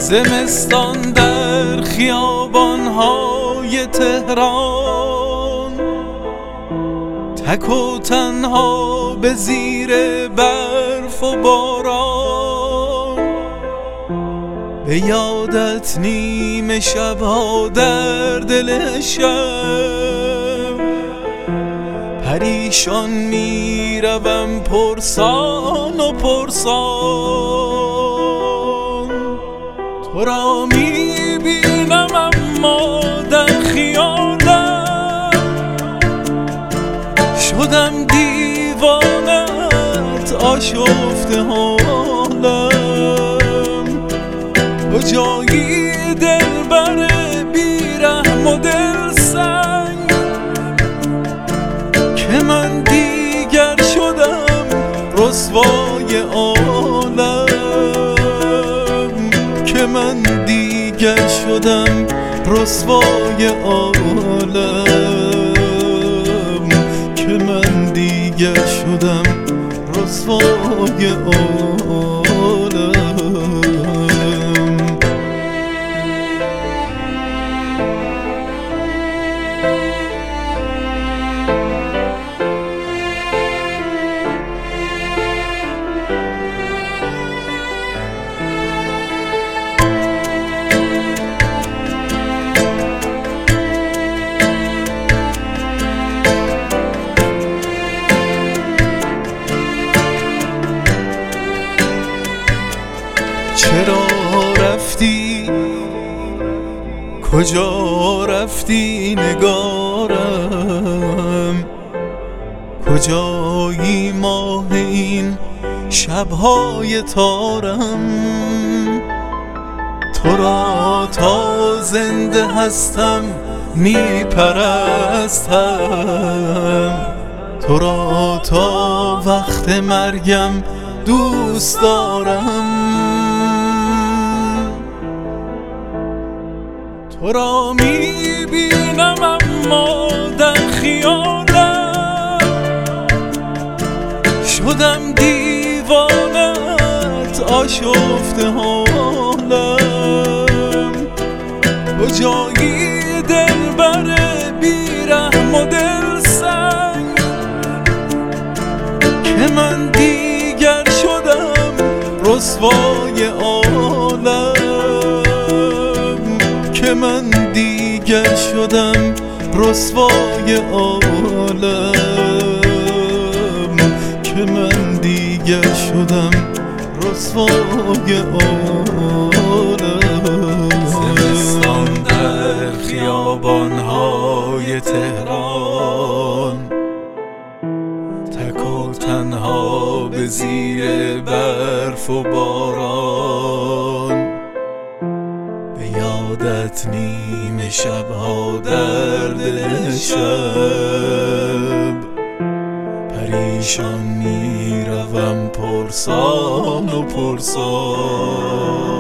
زمستان در خیابان‌های تهران، تک و تنها به زیر برف و باران، به یادت نیمه شب‌ها در دل شب، پریشان میروم پرسان و پرسان. تو را میبینم اما در خیالم، شدم دیوانت آشفته حالم. کجایی دلبر بیرحم و دلسنگ، که من دیگر شدم رسوای عالم، که من دیگر شدم رسوای عالم، که من دیگر شدم رسوای عالم. چرا رفتی؟ کجا رفتی نگارم؟ کجایی ماه این شب‌های تارم؟ تو را تا زنده هستم میپرستم، تو را تا وقت مرگم دوست دارم. تو را میبینم اما در خیالم، شدم دیوانت آشفته حالم. کجایی دلبر بیرحم و دلسنگ، که من دیگر شدم رسوای عالم، که من دیگر شدم رسوای عالم، که من دیگر شدم رسوای عالم. زمستان در خیابان‌های تهران، تک و تنها به زیر برف و باران، یادت نیمه شب‌ها در دل شب، پریشان میروم پرسان و پرسان.